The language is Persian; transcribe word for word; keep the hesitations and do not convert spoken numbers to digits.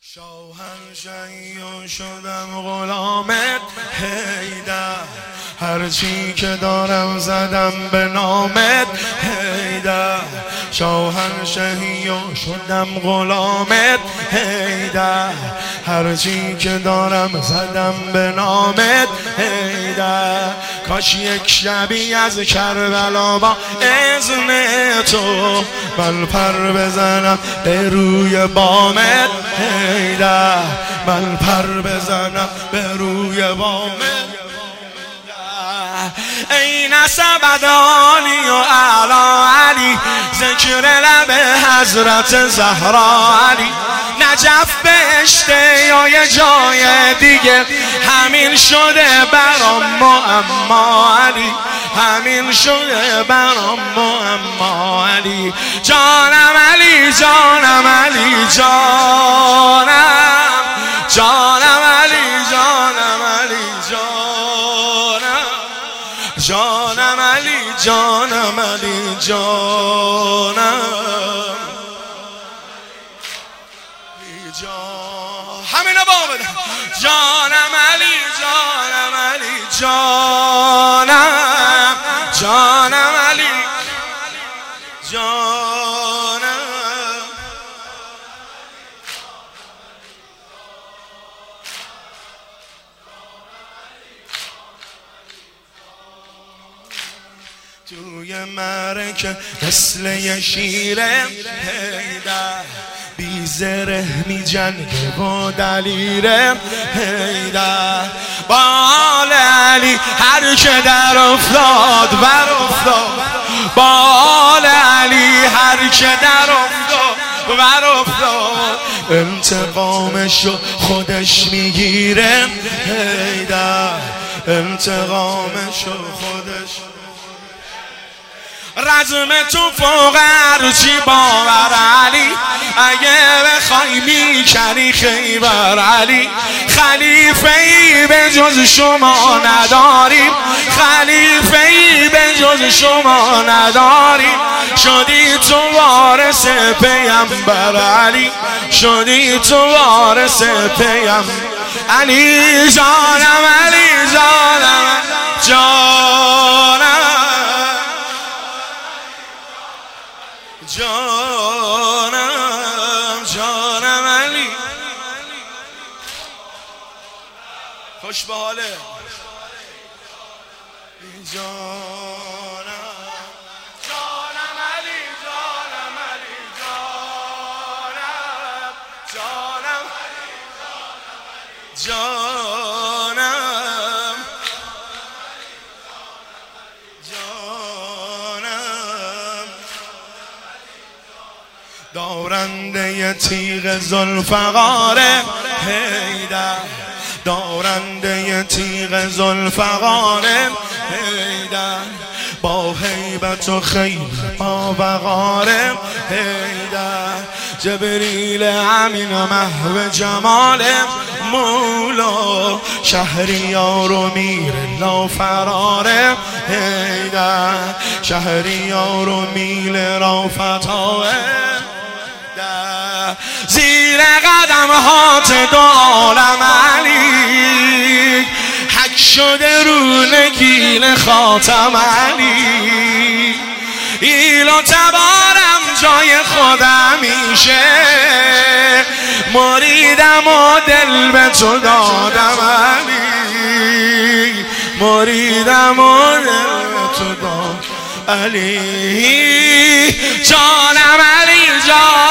شاهنشهی و شدم غلامت حیدر، هرچی که دارم زدم به نامت حیدر. شاهنشهی و شدم غلامت حیدر، هرچی که دارم زدم به نامت حیدر. کاش یک شبی از کربلا با اذن تو من پر بزنم به روی بامت حیدر، من پر بزنم به روی بامت. ای نسب علی و اعلی علی، ذکر لب حضرت زهرا علی. نجف بهشته یا یه جای دیگه، همین شده برام معما علی، همین شده برام معما علی. جانم علی جانم علی جانم، جانم علی جانم علی جانم، جانم علی جانم علی جانم جان. همین با بده جانم علی جانم علی جانم، جانم علی جانم. توی معرکه مثل یه شیره حیدر، بی زره می جنگه و دلیره حیدر. بال علی هر که در افتاد بر افتاد، بال علی هر که در افتاد بر افتاد. انتقامشو خودش میگیره حیدر، انتقامشو خودش. رزم تو فوق هرچی باور علی، اگه بخوای میکنی خیبر علی. خلیفه ای به جز شما نداریم، خلیفه ای به جز شما نداریم. شدی تو وارث پیامبر علی، شدی تو وارث پیامبر علی. جانم علی جانم جانم جانم، جانم علی. خوش به حاله جانم، جانم علی جانم علی جانم، جانم جانم جانم. دارنده تیغ ذوالفقار حیدر، دارنده تیغ ذوالفقار حیدر. با هیبت و خیل با وقار حیدر. جبریل امین و محو جمال مولا، شهریار و میر لا فرار حیدر. شهریار و میل را فتاه زیر قدم هات دو عالم علی، حک شده رو نگین خاتم علی. ایل و تبارم جای خودم میشه، مریدم و دل به تو دادم علی، مریدم و دل به تو دادم علی. جانم علی جان